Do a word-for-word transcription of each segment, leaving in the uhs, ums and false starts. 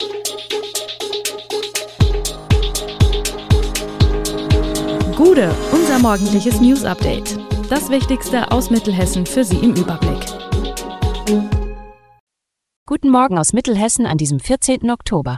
Gude, unser morgendliches News-Update. Das Wichtigste aus Mittelhessen für Sie im Überblick. Guten Morgen aus Mittelhessen an diesem vierzehnten Oktober.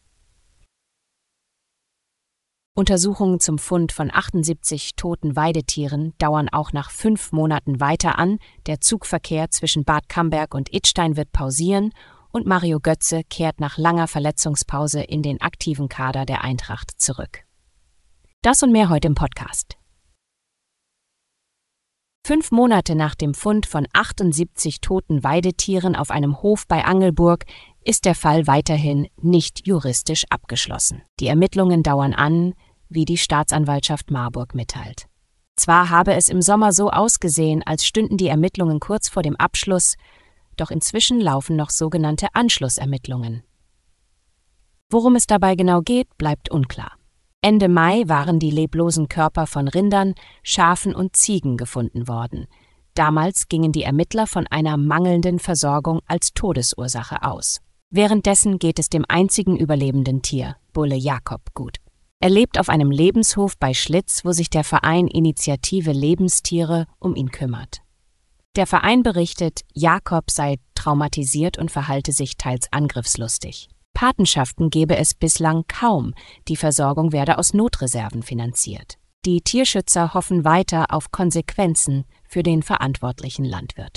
Untersuchungen zum Fund von achtundsiebzig toten Weidetieren dauern auch nach fünf Monaten weiter an. Der Zugverkehr zwischen Bad Camberg und Idstein wird pausieren und Mario Götze kehrt nach langer Verletzungspause in den aktiven Kader der Eintracht zurück. Das und mehr heute im Podcast. Fünf Monate nach dem Fund von achtundsiebzig toten Weidetieren auf einem Hof bei Angelburg ist der Fall weiterhin nicht juristisch abgeschlossen. Die Ermittlungen dauern an, wie die Staatsanwaltschaft Marburg mitteilt. Zwar habe es im Sommer so ausgesehen, als stünden die Ermittlungen kurz vor dem Abschluss, doch inzwischen laufen noch sogenannte Anschlussermittlungen. Worum es dabei genau geht, bleibt unklar. Ende Mai waren die leblosen Körper von Rindern, Schafen und Ziegen gefunden worden. Damals gingen die Ermittler von einer mangelnden Versorgung als Todesursache aus. Währenddessen geht es dem einzigen überlebenden Tier, Bulle Jakob, gut. Er lebt auf einem Lebenshof bei Schlitz, wo sich der Verein Initiative Lebenstiere um ihn kümmert. Der Verein berichtet, Jakob sei traumatisiert und verhalte sich teils angriffslustig. Patenschaften gebe es bislang kaum, die Versorgung werde aus Notreserven finanziert. Die Tierschützer hoffen weiter auf Konsequenzen für den verantwortlichen Landwirt.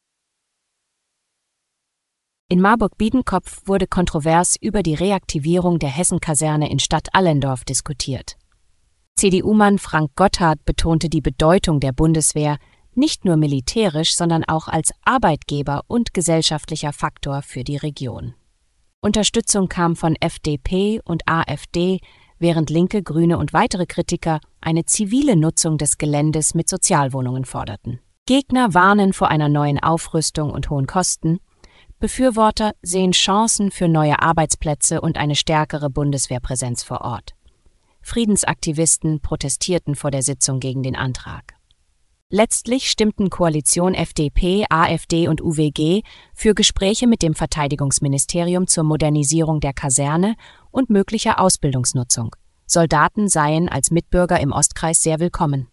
In Marburg-Biedenkopf wurde kontrovers über die Reaktivierung der Hessen-Kaserne in Stadt-Allendorf diskutiert. C D U-Mann Frank Gotthard betonte die Bedeutung der Bundeswehr nicht nur militärisch, sondern auch als Arbeitgeber und gesellschaftlicher Faktor für die Region. Unterstützung kam von F D P und A f D, während Linke, Grüne und weitere Kritiker eine zivile Nutzung des Geländes mit Sozialwohnungen forderten. Gegner warnen vor einer neuen Aufrüstung und hohen Kosten. Befürworter sehen Chancen für neue Arbeitsplätze und eine stärkere Bundeswehrpräsenz vor Ort. Friedensaktivisten protestierten vor der Sitzung gegen den Antrag. Letztlich stimmten Koalition F D P, A f D und U W G für Gespräche mit dem Verteidigungsministerium zur Modernisierung der Kaserne und möglicher Ausbildungsnutzung. Soldaten seien als Mitbürger im Ostkreis sehr willkommen.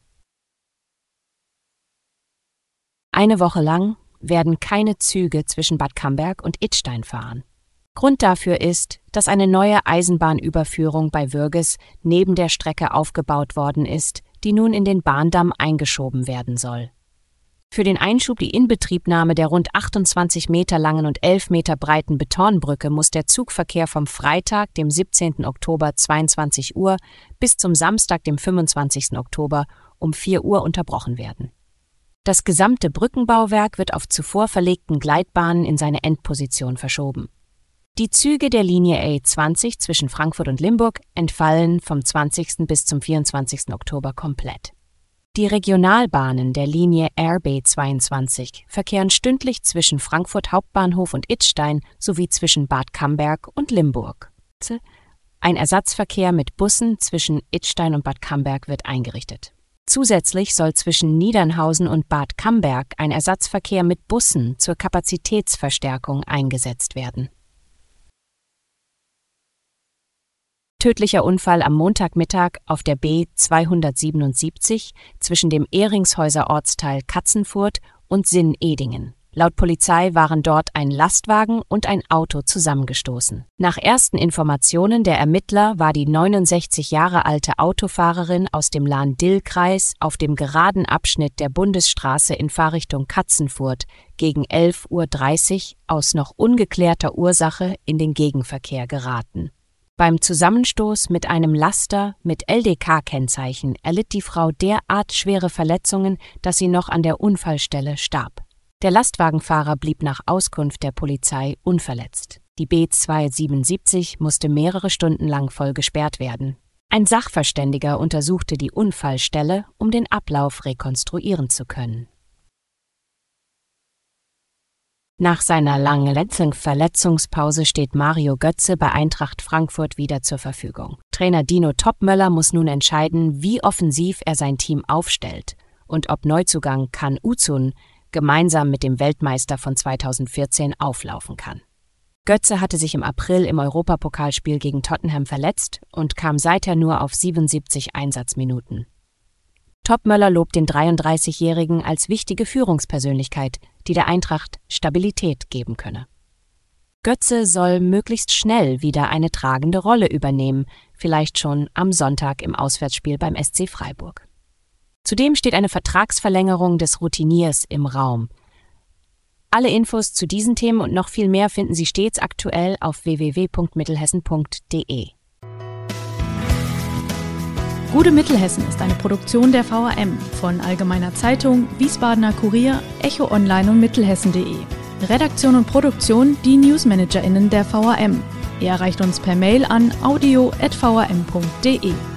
Eine Woche lang werden keine Züge zwischen Bad Camberg und Idstein fahren. Grund dafür ist, dass eine neue Eisenbahnüberführung bei Würges neben der Strecke aufgebaut worden ist, die nun in den Bahndamm eingeschoben werden soll. Für den Einschub die Inbetriebnahme der rund achtundzwanzig Meter langen und elf Meter breiten Betonbrücke muss der Zugverkehr vom Freitag, dem siebzehnten Oktober zweiundzwanzig Uhr bis zum Samstag, dem fünfundzwanzigsten Oktober um vier Uhr unterbrochen werden. Das gesamte Brückenbauwerk wird auf zuvor verlegten Gleitbahnen in seine Endposition verschoben. Die Züge der Linie A zwanzig zwischen Frankfurt und Limburg entfallen vom zwanzigsten bis zum vierundzwanzigsten Oktober komplett. Die Regionalbahnen der Linie R B zweiundzwanzig verkehren stündlich zwischen Frankfurt Hauptbahnhof und Idstein sowie zwischen Bad Camberg und Limburg. Ein Ersatzverkehr mit Bussen zwischen Idstein und Bad Camberg wird eingerichtet. Zusätzlich soll zwischen Niedernhausen und Bad Camberg ein Ersatzverkehr mit Bussen zur Kapazitätsverstärkung eingesetzt werden. Tödlicher Unfall am Montagmittag auf der B zweihundertsiebenundsiebzig zwischen dem Ehringshäuser Ortsteil Katzenfurt und Sinn-Edingen. Laut Polizei waren dort ein Lastwagen und ein Auto zusammengestoßen. Nach ersten Informationen der Ermittler war die neunundsechzig Jahre alte Autofahrerin aus dem Lahn-Dill-Kreis auf dem geraden Abschnitt der Bundesstraße in Fahrrichtung Katzenfurt gegen elf Uhr dreißig aus noch ungeklärter Ursache in den Gegenverkehr geraten. Beim Zusammenstoß mit einem Laster mit L D K-Kennzeichen erlitt die Frau derart schwere Verletzungen, dass sie noch an der Unfallstelle starb. Der Lastwagenfahrer blieb nach Auskunft der Polizei unverletzt. Die B zweihundertsiebenundsiebzig musste mehrere Stunden lang voll gesperrt werden. Ein Sachverständiger untersuchte die Unfallstelle, um den Ablauf rekonstruieren zu können. Nach seiner langen Verletzungspause steht Mario Götze bei Eintracht Frankfurt wieder zur Verfügung. Trainer Dino Topmöller muss nun entscheiden, wie offensiv er sein Team aufstellt und ob Neuzugang Can Uzun gemeinsam mit dem Weltmeister von zweitausendvierzehn auflaufen kann. Götze hatte sich im April im Europapokalspiel gegen Tottenham verletzt und kam seither nur auf siebenundsiebzig Einsatzminuten. Topmöller lobt den dreiunddreißigjährigen als wichtige Führungspersönlichkeit, die der Eintracht Stabilität geben könne. Götze soll möglichst schnell wieder eine tragende Rolle übernehmen, vielleicht schon am Sonntag im Auswärtsspiel beim S C Freiburg. Zudem steht eine Vertragsverlängerung des Routiniers im Raum. Alle Infos zu diesen Themen und noch viel mehr finden Sie stets aktuell auf w w w punkt mittelhessen punkt d e. Gute Mittelhessen ist eine Produktion der V A M von Allgemeiner Zeitung, Wiesbadener Kurier, Echo Online und Mittelhessen punkt de. Redaktion und Produktion die NewsmanagerInnen der V A M. Ihr erreicht uns per Mail an audio at v a m punkt d e.